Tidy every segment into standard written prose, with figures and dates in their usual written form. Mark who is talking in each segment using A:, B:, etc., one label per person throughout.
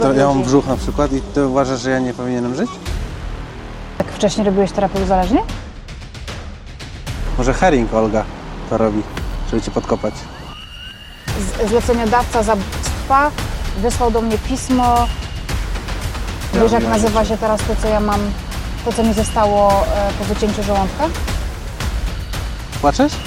A: To ja mam brzuch na przykład i ty uważasz, że ja nie powinienem żyć?
B: Jak wcześniej robiłeś terapię uzależnień?
A: Może Herring Olga to robi, żeby cię podkopać.
B: Zleceniodawca zabójstwa wysłał do mnie pismo. Wiesz, jak nazywa się teraz to, co ja mam, to, co mi zostało po wycięciu żołądka?
A: Płaczesz?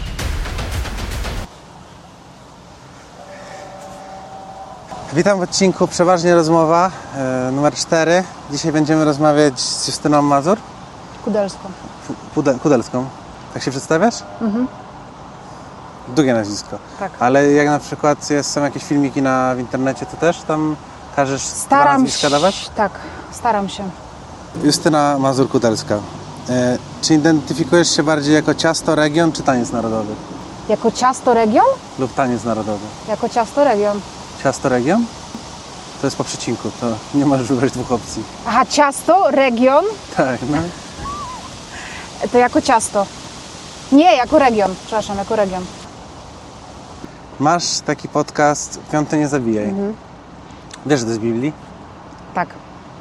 A: Witam w odcinku Przeważnie Rozmowa numer 4. Dzisiaj będziemy rozmawiać z Justyną Mazur.
B: Kudelską.
A: Kudelską. Tak się przedstawiasz?
B: Mhm.
A: Długie nazwisko.
B: Tak.
A: Ale jak na przykład są jakieś filmiki w internecie, to też tam każesz nazwiska dawać?
B: Tak, staram się.
A: Justyna Mazur-Kudelska. Czy identyfikujesz się bardziej jako ciasto, region, czy taniec narodowy?
B: Jako ciasto region?
A: Lub taniec narodowy?
B: Jako ciasto region.
A: Ciasto, region? To jest po przecinku, to nie możesz wybrać dwóch opcji.
B: Aha, ciasto, region,
A: Tak, no.
B: to jako ciasto. Nie, jako region, przepraszam, jako region.
A: Masz taki podcast Piąte nie zabijaj.
B: Mhm.
A: Wiesz, że to jest z Biblii?
B: Tak.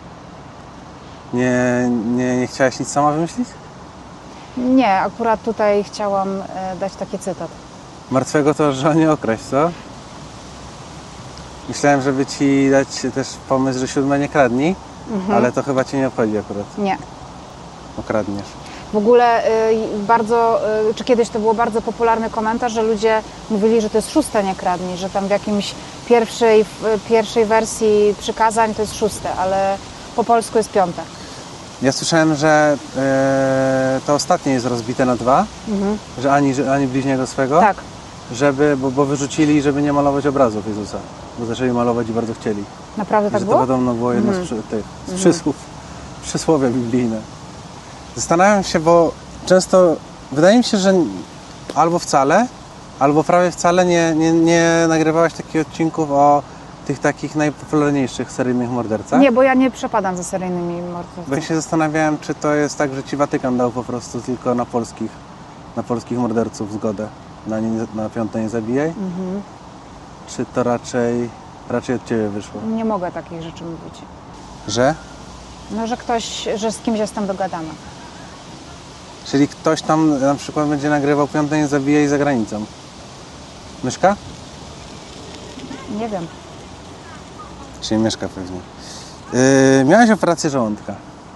A: Nie chciałaś nic sama wymyślić?
B: Nie, akurat tutaj chciałam dać taki cytat.
A: Martwego to żal nie okraść, co? Myślałem, żeby ci dać też pomysł, że 7 nie kradnij, ale to chyba cię nie obchodzi akurat.
B: Nie.
A: Okradniesz.
B: W ogóle czy kiedyś to był bardzo popularny komentarz, że ludzie mówili, że to jest 6 nie kradnij, że tam w jakimś pierwszej wersji przykazań to jest 6, ale po polsku jest 5.
A: Ja słyszałem, że to ostatnie jest rozbite na 2, że ani bliźniego swego,
B: Tak.
A: bo wyrzucili, żeby nie malować obrazów Jezusa, bo zaczęli malować i bardzo chcieli.
B: Naprawdę tak
A: że
B: było?
A: to podobno było jedno z przysłów, przysłowie biblijne. Zastanawiam się, bo często wydaje mi się, że albo wcale, albo prawie wcale nie nagrywałaś takich odcinków o tych takich najpopularniejszych seryjnych mordercach.
B: Nie, bo ja nie przepadam za seryjnymi mordercami.
A: Bo ja się zastanawiałem, czy to jest tak, że ci Watykan dał po prostu tylko na polskich morderców zgodę na Piąte nie zabijaj, czy to raczej od ciebie wyszło?
B: Nie mogę takich rzeczy mówić.
A: Że?
B: No, że z kimś jestem dogadana.
A: Czyli ktoś tam na przykład będzie nagrywał Piąte nie zabijaj za granicą. Myszka?
B: Nie wiem.
A: Czyli Myszka pewnie. Miałaś operację żołądka.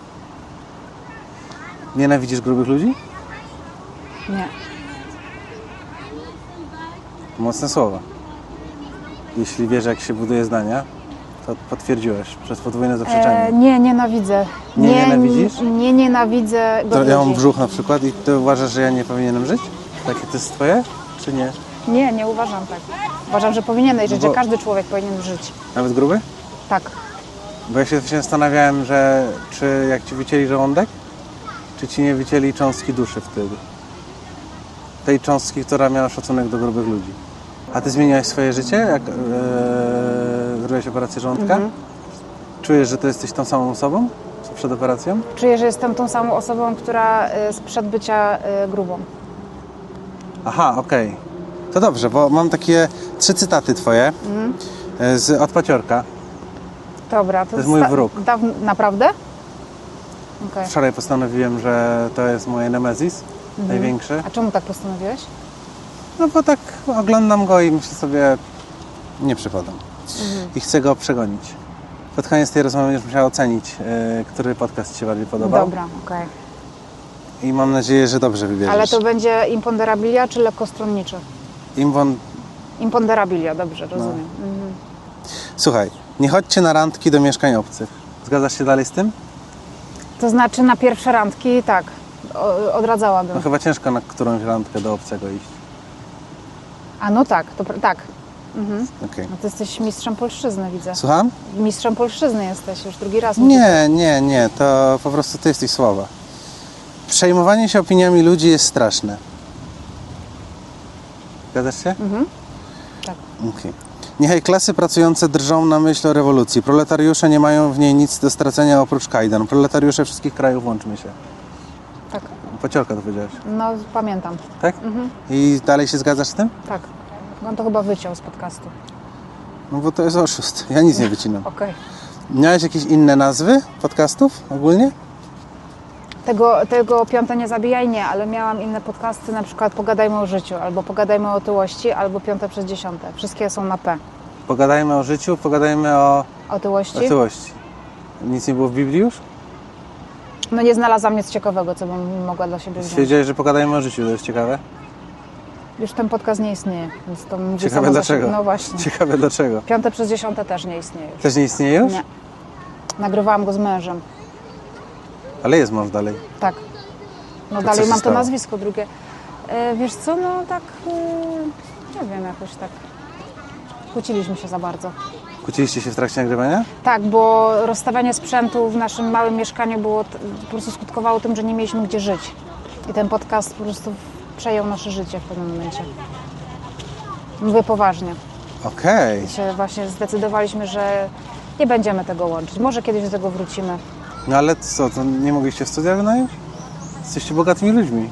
A: Nienawidzisz grubych ludzi?
B: Nie.
A: Mocne słowa. Jeśli wiesz, jak się buduje zdania, to potwierdziłeś przez podwójne zaprzeczenie.
B: Nie nienawidzę.
A: Nie nienawidzisz?
B: Nie nienawidzę
A: To
B: grubych
A: ja mam
B: ludzi.
A: brzuch na przykład i ty uważasz, że ja nie powinienem żyć? Takie to jest twoje? Czy nie?
B: Nie uważam tak. Uważam, że powinieneś żyć,
A: Bo-
B: że każdy człowiek powinien żyć.
A: Nawet gruby?
B: Tak.
A: Bo ja się zastanawiałem, że czy jak ci wycięli żołądek, czy ci nie wycięli cząstki duszy wtedy? Tej cząstki, która miała szacunek do grubych ludzi. A ty zmieniłaś swoje życie, jak zrobiłaś operację żołądka? Czujesz, że to jesteś tą samą osobą, co przed operacją?
B: Czuję, że jestem tą samą osobą, która sprzed bycia grubą.
A: Aha, okej. To dobrze, bo mam takie 3 cytaty twoje od Paciorka.
B: Dobra.
A: To jest mój wróg.
B: Naprawdę? Okej.
A: Wczoraj postanowiłem, że to jest moje Nemezis, największy.
B: A czemu tak postanowiłeś?
A: No bo tak oglądam go i myślę sobie, nie przypadam. I chcę go przegonić. Pod koniec tej rozmowy będziesz musiała ocenić, który podcast ci się bardziej podobał.
B: Dobra, okej.
A: I mam nadzieję, że dobrze wybierzesz.
B: Ale to będzie imponderabilia czy lekkostronniczy? Imponderabilia, dobrze, rozumiem.
A: Słuchaj, nie chodźcie na randki do mieszkań obcych. Zgadzasz się dalej z tym?
B: To znaczy na pierwsze randki, tak, odradzałabym.
A: No chyba ciężko na którąś randkę do obcego iść.
B: A no tak, tak.
A: Okej.
B: No ty jesteś mistrzem polszczyzny, widzę.
A: Słucham?
B: Mistrzem polszczyzny jesteś, już drugi raz. mówisz.
A: Nie, to po prostu ty jesteś słaba. Przejmowanie się opiniami ludzi jest straszne. Zgadzasz się?
B: Tak.
A: Okej. Niechaj klasy pracujące drżą na myśl o rewolucji. Proletariusze nie mają w niej nic do stracenia oprócz kajdan. Proletariusze wszystkich krajów, łączmy się.
B: Tak.
A: Paciorka to powiedziałeś,
B: No pamiętam.
A: tak? I dalej się zgadzasz z tym?
B: Tak. On to chyba wyciął z podcastu.
A: No bo to jest oszust. Ja nic nie wycinam.
B: Okej.
A: Miałeś jakieś inne nazwy podcastów ogólnie?
B: Tego Piąte nie zabijaj nie, ale miałam inne podcasty, na przykład Pogadajmy o życiu, albo Pogadajmy o otyłości, albo Piąte przez Dziesiąte. Wszystkie są na P.
A: Pogadajmy o życiu, pogadajmy o
B: Otyłości?
A: otyłości. Nic nie było w Biblii już?
B: No nie znalazłam nic ciekawego, co bym mogła dla siebie wziąć.
A: Stwierdziłeś, że pogadajmy o życiu, to jest ciekawe?
B: Już ten podcast nie istnieje, więc to mówi
A: Ciekawe
B: samo za
A: dlaczego?
B: siebie. No właśnie.
A: Ciekawe dlaczego?
B: Piąte przez Dziesiąte też nie istnieje już.
A: Też nie istnieje już?
B: Nie. Nagrywałam go z mężem.
A: Ale jest mąż dalej.
B: Tak. No
A: To co
B: dalej
A: się
B: mam to
A: stało?
B: nazwisko drugie. Wiesz co, no tak, nie wiem, jakoś tak kłóciliśmy się za bardzo.
A: Kłóciliście się w trakcie nagrywania?
B: Tak, bo rozstawianie sprzętu w naszym małym mieszkaniu było, po prostu skutkowało tym, że nie mieliśmy gdzie żyć. I ten podcast po prostu przejął nasze życie w pewnym momencie. Mówię poważnie.
A: Okej.
B: I się właśnie zdecydowaliśmy, że nie będziemy tego łączyć. Może kiedyś do tego wrócimy.
A: No ale co, to nie mogliście studia wynająć? Jesteście bogatymi ludźmi,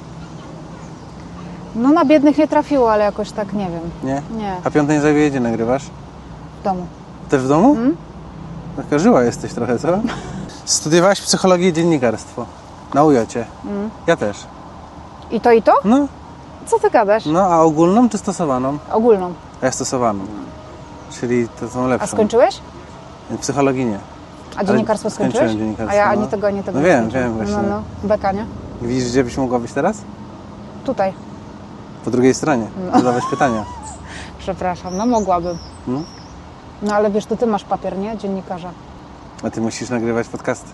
B: No na biednych nie trafiło, ale jakoś tak nie wiem.
A: nie?
B: Nie,
A: A Piąte nie zabijaj, gdzie nagrywasz?
B: w domu.
A: Też w domu? Taka żyła jesteś trochę, co? Studiowałaś psychologię i dziennikarstwo. Na UJ-cie. Ja też.
B: I to i to?
A: No,
B: Co ty gadasz?
A: no, a ogólną czy stosowaną?
B: Ogólną.
A: A ja stosowaną. Czyli to są lepsze.
B: A skończyłeś?
A: Psychologii nie.
B: A dziennikarstwo
A: skończyłem
B: skończyłeś?
A: dziennikarstwo,
B: A ja
A: no.
B: ani tego, ani tego
A: No
B: nie
A: wiem,
B: skończyłam.
A: wiem właśnie.
B: No, beka, nie?
A: Widzisz, gdzie byś mogła być teraz?
B: Tutaj.
A: Po drugiej stronie. Zadawać pytania.
B: Przepraszam, no mogłabym.
A: No.
B: No ale wiesz, to ty masz papier, nie? Dziennikarza.
A: A ty musisz nagrywać podcasty.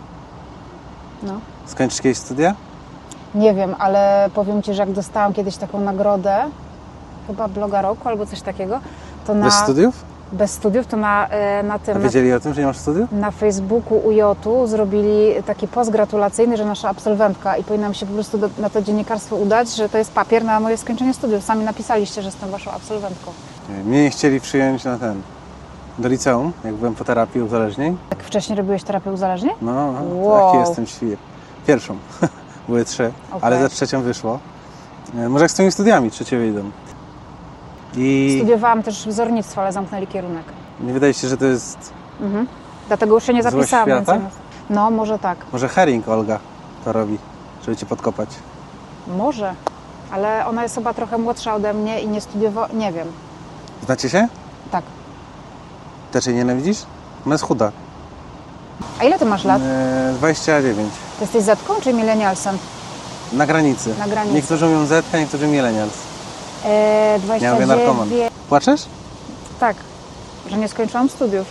B: No.
A: Skończysz kiedyś studia?
B: Nie wiem, ale powiem ci, że jak dostałam kiedyś taką nagrodę, chyba bloga roku albo coś takiego, to
A: Bez studiów?
B: bez studiów, to na
A: A
B: tym...
A: wiedzieli o tym, że nie masz studiów?
B: Na Facebooku UJ-u zrobili taki post gratulacyjny, że nasza absolwentka i powinnam się po prostu na to dziennikarstwo udać, że to jest papier na moje skończenie studiów. Sami napisaliście, że jestem waszą absolwentką.
A: Mnie nie chcieli przyjąć na do liceum, jak byłem po terapii uzależnień.
B: Tak wcześniej robiłeś terapię uzależnień?
A: No,
B: Wow.
A: taki jestem świr. Pierwszą. Były 3,
B: Okej.
A: ale za trzecią wyszło. Może jak z tymi studiami trzecie wyjdą. I
B: Studiowałam też wzornictwo, ale zamknęli kierunek.
A: nie wydaje się, że to jest
B: Dlatego już się nie
A: Złość
B: zapisałam.
A: świata?
B: Więc... No, może tak.
A: może Herring Olga to robi, żeby cię podkopać.
B: Może. Ale ona jest chyba trochę młodsza ode mnie i nie studiowała... Nie wiem.
A: Znacie się?
B: Tak.
A: Też jej nienawidzisz? Ona jest chuda.
B: A ile ty masz lat?
A: 29.
B: Ty jesteś Zetką czy milenialsem?
A: Na granicy.
B: Na granicy.
A: Niektórzy mówią Zetka, niektórzy millennials. Ja mówię
B: 29...
A: narkoman. Płaczesz?
B: Tak. Że nie skończyłam studiów.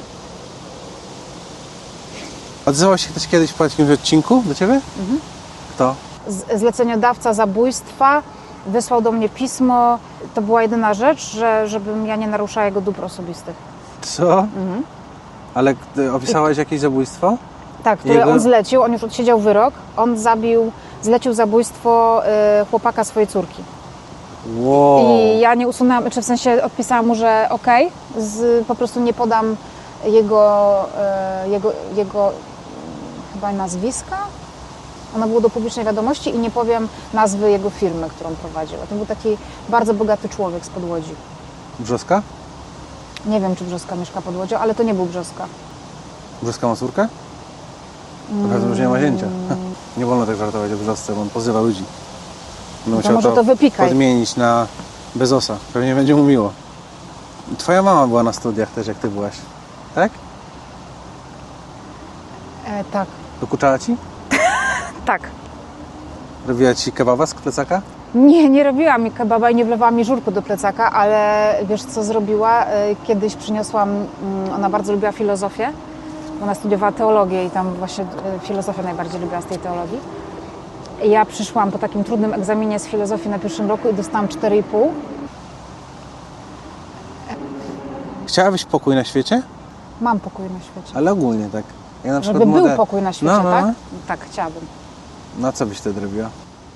A: Odzywał się ktoś kiedyś po jakimś odcinku do ciebie? Kto?
B: Zleceniodawca zabójstwa wysłał do mnie pismo. To była jedyna rzecz, żebym ja nie naruszała jego dóbr osobistych.
A: Co? Ale opisałaś jakieś zabójstwo?
B: Tak, które
A: Jego-
B: on zlecił. On już odsiedział wyrok. On zlecił zabójstwo chłopaka swojej córki.
A: Wow.
B: I ja nie usunęłam, czy w sensie odpisałam mu, że okej, po prostu nie podam jego chyba nazwiska. Ono było do publicznej wiadomości i nie powiem nazwy jego firmy, którą prowadził. A to był taki bardzo bogaty człowiek spod Łodzi.
A: Brzoska?
B: Nie wiem, czy Brzoska mieszka pod Łodzią, ale to nie był Brzoska.
A: Brzoska ma córkę? W każdym razie nie ma zięcia. Nie wolno tak żartować o Brzosce, bo on pozywa ludzi. Będę musiał
B: może to wypikaj.
A: podmienić na Bezosa. Pewnie będzie mu miło. Twoja mama była na studiach też, jak ty byłaś. Tak?
B: Tak.
A: Dokuczała ci?
B: Tak.
A: Robiła ci kebaba z plecaka?
B: Nie robiła mi kebaba i nie wlewała mi żurku do plecaka, ale wiesz co zrobiła? Kiedyś przyniosłam, ona bardzo lubiła filozofię, ona studiowała teologię i tam właśnie filozofię najbardziej lubiła z tej teologii. I ja przyszłam po takim trudnym egzaminie z filozofii na pierwszym roku i dostałam 4,5.
A: Chciałabyś pokój na świecie?
B: Mam pokój na świecie.
A: Ale ogólnie tak. Ja na
B: Żeby
A: przykład
B: był pokój na świecie,
A: No.
B: tak? Tak, chciałabym.
A: No co byś wtedy robiła?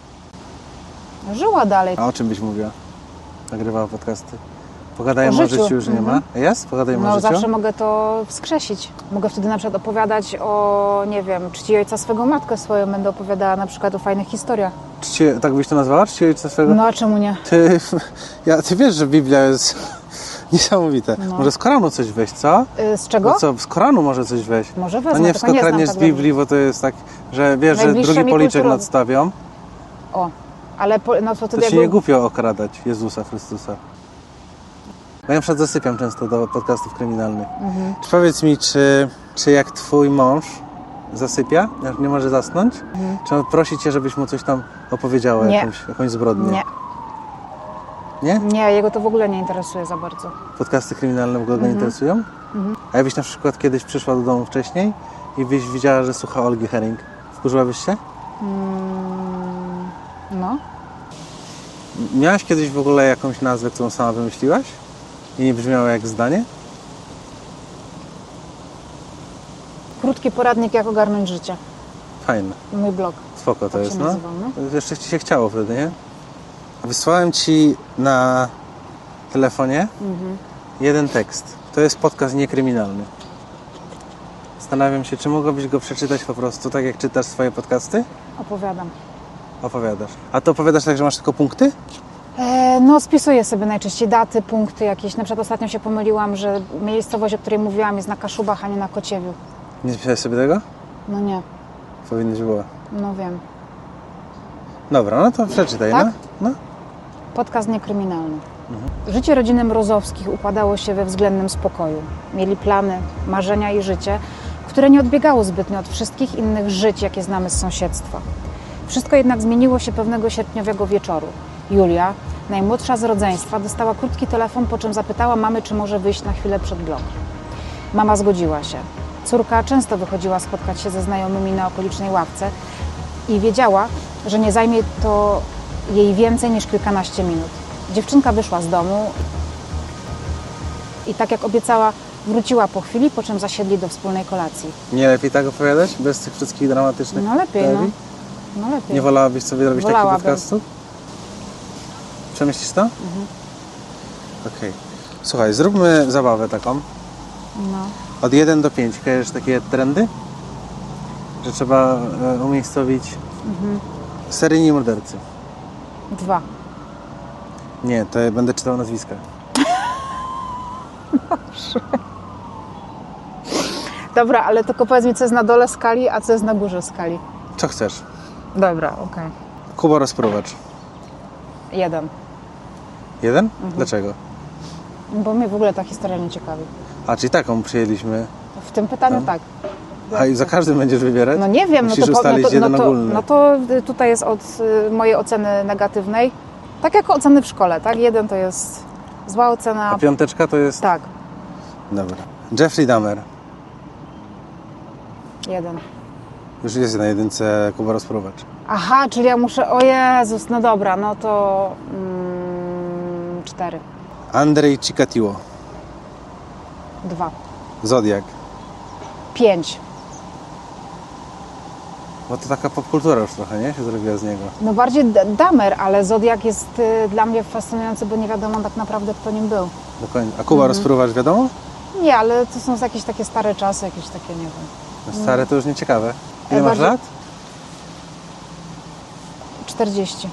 B: Żyła dalej.
A: A o czym byś mówiła? Nagrywała podcasty. Pogadajmy
B: O
A: o
B: życiu.
A: życiu już nie ma. Jest? Pogadajmy o
B: No
A: życiu?
B: zawsze mogę to wskrzesić. Mogę wtedy na przykład opowiadać o, nie wiem, czci ojca swego, matkę swoją. Będę opowiadała na przykład o fajnych historiach.
A: Tak byś to nazwała? Czci ojca swego?
B: No a czemu nie?
A: Ty wiesz, że Biblia jest Niesamowite.
B: No.
A: Może z Koranu coś weź, co?
B: Z czego?
A: No co, z Koranu może coś weź.
B: Może
A: No
B: wezmę,
A: nie
B: tylko
A: wszystko
B: nie znam
A: kradniesz z
B: tak dobrze.
A: Biblii, bo to jest tak, że wiesz, że
B: Najbliższa
A: drugi
B: mi
A: policzek
B: kulturowo.
A: nadstawią.
B: O, ale no to wtedy
A: To się
B: jakby...
A: nie głupio okradać Jezusa Chrystusa. Ja na przykład zasypiam często do podcastów kryminalnych.
B: Mhm.
A: Powiedz mi, czy jak twój mąż zasypia, jak nie może zasnąć, czy on prosi cię, żebyś mu coś tam opowiedziała,
B: Nie.
A: jakąś zbrodnię?
B: Nie,
A: Nie?
B: nie, jego to w ogóle nie interesuje za bardzo.
A: Podcasty kryminalne w ogóle nie interesują? A jakbyś na przykład kiedyś przyszła do domu wcześniej i byś widziała, że słucha Olgi Herring, wkurzyłabyś się?
B: No.
A: Miałaś kiedyś w ogóle jakąś nazwę, którą sama wymyśliłaś? I nie brzmiała jak zdanie?
B: Krótki poradnik, jak ogarnąć życie.
A: Fajne.
B: Mój blog.
A: Spoko to
B: Tak
A: jest,
B: się
A: no.
B: nazywał, no.
A: Jeszcze ci się chciało wtedy, nie? Wysłałem ci na telefonie jeden tekst. To jest podcast niekryminalny. Zastanawiam się, czy mogłabyś go przeczytać po prostu, tak jak czytasz swoje podcasty?
B: Opowiadam.
A: Opowiadasz. A to opowiadasz tak, że masz tylko punkty?
B: No, spisuję sobie najczęściej daty, punkty jakieś. Na przykład ostatnio się pomyliłam, że miejscowość, o której mówiłam, jest na Kaszubach, a nie na Kociewiu.
A: Nie spisałeś sobie tego?
B: No nie,
A: Powinnyś było.
B: no wiem.
A: Dobra, no to przeczytaj,
B: Tak?
A: no. No.
B: Podcast niekryminalny. Życie rodziny Mrozowskich układało się we względnym spokoju. Mieli plany, marzenia i życie, które nie odbiegało zbytnio od wszystkich innych żyć, jakie znamy z sąsiedztwa. Wszystko jednak zmieniło się pewnego sierpniowego wieczoru. Julia, najmłodsza z rodzeństwa, dostała krótki telefon, po czym zapytała mamy, czy może wyjść na chwilę przed blok. Mama zgodziła się. Córka często wychodziła spotkać się ze znajomymi na okolicznej ławce i wiedziała, że nie zajmie to jej więcej niż kilkanaście minut. Dziewczynka wyszła z domu i tak jak obiecała, wróciła po chwili, po czym zasiedli do wspólnej kolacji.
A: Nie lepiej tak opowiadać? Bez tych wszystkich dramatycznych
B: No lepiej, no.
A: teorii?
B: No lepiej.
A: Nie wolałabyś sobie robić takich
B: Wolałabym.
A: podcastów? Przemyślisz to? Okej. Słuchaj, zróbmy zabawę taką.
B: No.
A: Od 1 do 5. Kojarzysz takie trendy? Że trzeba umiejscowić seryjni mordercy.
B: 2.
A: Nie, to ja będę czytał nazwiska.
B: Dobra, ale tylko powiedz mi, co jest na dole skali, a co jest na górze skali.
A: Co chcesz?
B: Dobra, okej.
A: Kuba Rozprowacz.
B: 1.
A: 1? Dlaczego?
B: Bo mnie w ogóle ta historia nie ciekawi.
A: A, czyli taką przyjęliśmy.
B: W tym pytaniu tak.
A: A i za każdym będziesz wybierać?
B: No nie wiem,
A: Musisz ustalić jeden ogólny.
B: no to tutaj jest od mojej oceny negatywnej. Tak jak oceny w szkole, tak? 1 to jest zła ocena.
A: A 5 to jest...
B: Tak,
A: Dobra. Jeffrey Dahmer.
B: 1.
A: Już jest na 1 Kuba Rozprowacz.
B: Aha, czyli ja muszę... O Jezus, no dobra, no to 4.
A: Andrzej Chikatilo.
B: 2.
A: Zodiak.
B: 5.
A: Bo to taka popkultura już trochę, nie? Się zrobiła z niego.
B: No bardziej Dahmer, ale Zodiak jest dla mnie fascynujący, bo nie wiadomo tak naprawdę, kto nim był.
A: Dokładnie. A Kuba Rozprowacz wiadomo?
B: Nie, ale to są jakieś takie stare czasy, jakieś takie, nie wiem.
A: No stare to już nie ciekawe. Ile masz
B: bardziej-
A: lat?
B: 40.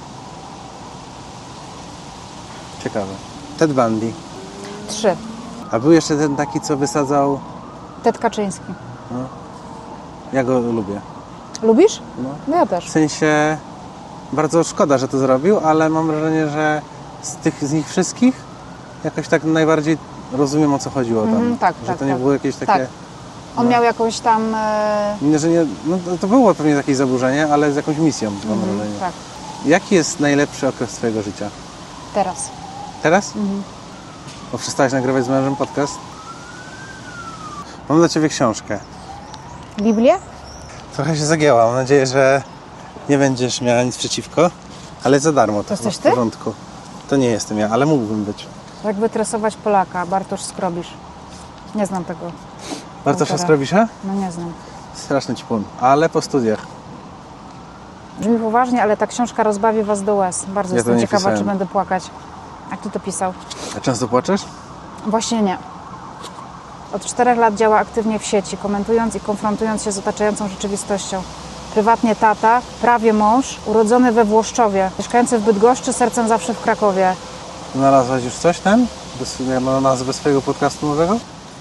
A: Ciekawe. Ted Bundy.
B: 3.
A: A był jeszcze ten taki, co wysadzał...
B: Ted Kaczyński.
A: Ja go lubię.
B: Lubisz?
A: No.
B: No ja też.
A: W sensie... Bardzo szkoda, że to zrobił, ale mam wrażenie, że z nich wszystkich jakoś tak najbardziej rozumiem, o co chodziło tam.
B: tak,
A: że
B: tak,
A: to nie
B: tak.
A: było jakieś takie...
B: Tak. On miał jakąś tam...
A: Nie, że nie, no to było pewnie jakieś zaburzenie, ale z jakąś misją, mam wrażenie.
B: tak,
A: Jaki jest najlepszy okres twojego życia?
B: teraz.
A: Teraz? Bo przestałaś nagrywać z mężem podcast? Mam dla ciebie książkę.
B: Biblię?
A: Trochę się zagięła. Mam nadzieję, że nie będziesz miała nic przeciwko. Ale za darmo. To
B: jesteś
A: chyba w
B: ty?
A: porządku. To nie jestem ja, ale mógłbym być.
B: Jak wytresować Polaka, Bartosz Skrobisz. Nie znam tego.
A: Bartosza
B: autora.
A: Skrobisza?
B: No nie znam.
A: Straszny ćpun. Ale po studiach.
B: Brzmi poważnie, ale ta książka rozbawi was do łez. Bardzo
A: Ja to
B: jestem
A: nie
B: ciekawa,
A: pisałem.
B: czy będę płakać. Jak ty to pisał?
A: A często płaczesz?
B: Właśnie nie. Od 4 lat działa aktywnie w sieci, komentując i konfrontując się z otaczającą rzeczywistością. Prywatnie tata, prawie mąż, urodzony we Włoszczowie, mieszkający w Bydgoszczy, sercem zawsze w Krakowie.
A: Znalazłaś już coś tam? ma nazwę swojego podcastu nowego?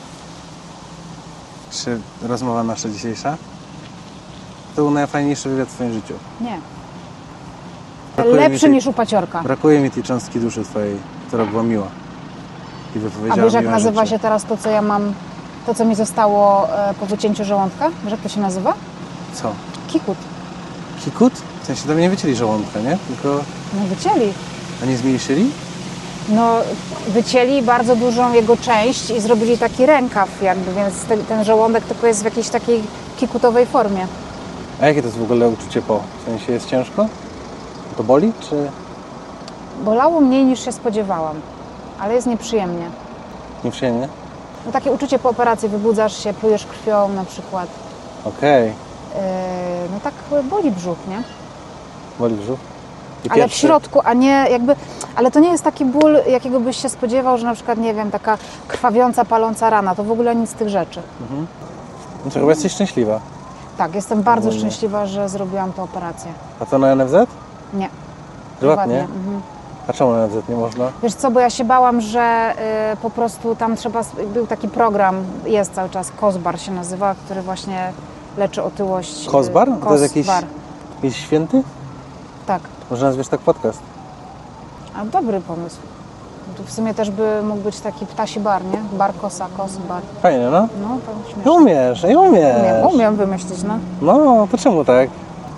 A: Czy rozmowa nasza dzisiejsza? To był najfajniejszy wywiad w twoim życiu.
B: Nie.
A: Brakuje mi
B: Lepszy
A: tej-
B: niż u Paciorka.
A: Brakuje mi tej cząstki duszy twojej, która była miła. I
B: A
A: wypowiedziała
B: wiesz, jak
A: miłe
B: nazywa
A: rzeczy.
B: się teraz to, co ja mam, to, co mi zostało po wycięciu żołądka? Wiesz, jak to się nazywa?
A: Co?
B: Kikut.
A: Kikut? W sensie tam nie wycięli żołądka, nie? Tylko...
B: No wycięli.
A: A nie zmniejszyli?
B: No, wycięli bardzo dużą jego część i zrobili taki rękaw jakby, więc ten żołądek tylko jest w jakiejś takiej kikutowej formie.
A: A jakie to jest w ogóle uczucie po? W sensie jest ciężko? To boli, czy
B: Bolało mniej niż się spodziewałam, ale jest nieprzyjemnie.
A: nieprzyjemnie?
B: No, takie uczucie po operacji, wybudzasz się, plujesz krwią na przykład.
A: Okej.
B: No tak boli brzuch, nie?
A: Boli brzuch? I
B: Ale w
A: pierwszy-
B: środku, a nie jakby... Ale to nie jest taki ból, jakiego byś się spodziewał, że na przykład, nie wiem, taka krwawiąca, paląca rana. To w ogóle nic z tych rzeczy.
A: No to chyba jesteś szczęśliwa.
B: Tak, jestem bardzo
A: Ogólnie.
B: szczęśliwa, że zrobiłam tę operację.
A: A to na NFZ?
B: Nie.
A: Prywatnie?
B: Mhm.
A: A czemu na NFZ nie można?
B: Wiesz co, bo ja się bałam, że po prostu tam trzeba... Był taki program, jest cały czas, Kozbar się nazywa, który właśnie leczy otyłość.
A: Kozbar? To jest jakiś,
B: Kozbar.
A: jakiś święty?
B: Tak.
A: Może nazwiesz tak podcast?
B: A dobry pomysł. Tu w sumie też by mógł być taki ptasi bar, nie? Bar Kosa, Kos, bar.
A: Fajnie, no.
B: No, to
A: I
B: śmieszne.
A: umiesz, i umiesz.
B: Umiem wymyślić, no.
A: No, to czemu tak?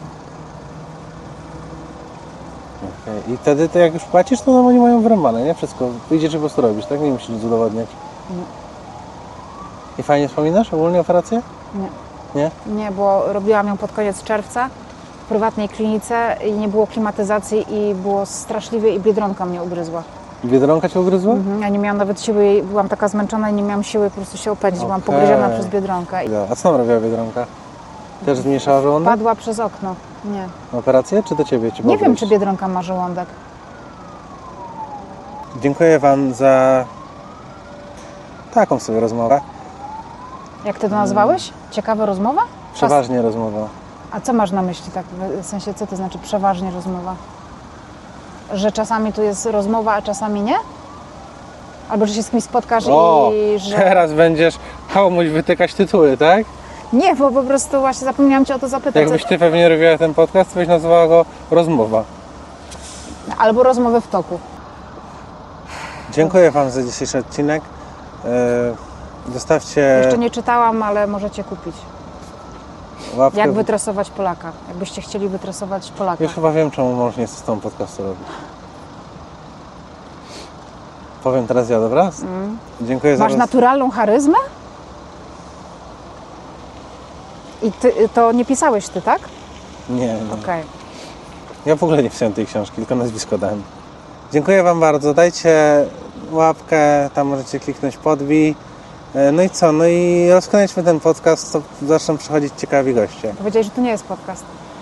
A: Okej. I wtedy to jak już płacisz, to oni mają wyrąbane, nie? Wszystko. Idzie, czy po prostu robisz, tak? Nie musisz nic udowodniać.
B: Nie.
A: I fajnie wspominasz ogólnie operację?
B: Nie.
A: Nie?
B: Nie, bo robiłam ją pod koniec czerwca w prywatnej klinice i nie było klimatyzacji i było straszliwie i biedronka mnie ugryzła.
A: Biedronka cię ugryzła?
B: Ja nie miałam nawet siły, byłam taka zmęczona i nie miałam siły po prostu się opędzić. Byłam
A: Okej.
B: pogryziona przez biedronkę. I
A: A co tam robiła Biedronka? Też zmniejszała żołądek?
B: padła przez okno. Nie.
A: Na operację, czy do ciebie? Ci
B: Nie wiem, czy biedronka ma żołądek.
A: Dziękuję wam za taką sobie rozmowę.
B: Jak ty to nazwałeś? Ciekawa rozmowa?
A: Przeważnie rozmowa.
B: A co masz na myśli, tak w sensie, co to znaczy przeważnie rozmowa? Że czasami tu jest rozmowa, a czasami nie? Albo że się z kimś spotkasz
A: O,
B: i że...
A: teraz będziesz komuś wytykać tytuły, tak?
B: Nie, bo po prostu właśnie zapomniałam Cię o to zapytać.
A: Jakbyś ty pewnie robiła ten podcast, to byś nazwała go rozmowa.
B: Albo rozmowy w toku.
A: Dziękuję wam za dzisiejszy odcinek. Zostawcie
B: Jeszcze nie czytałam, ale możecie kupić.
A: łapkę.
B: Jak wytresować Polaka. Jakbyście chcieli wytresować Polaka.
A: Już chyba wiem, czemu mąż nie chce z tą podcastu robić. Powiem teraz ja, dobra? Dziękuję za
B: Masz naturalną charyzmę? I ty, to nie pisałeś ty, tak?
A: Nie.
B: Okej.
A: Ja w ogóle nie pisałem tej książki, tylko nazwisko dałem. Dziękuję wam bardzo. Dajcie łapkę, tam możecie kliknąć podbij. No i co? No i rozkręćmy ten podcast, to zaczną przychodzić ciekawi goście.
B: Powiedziałeś, że to nie jest podcast.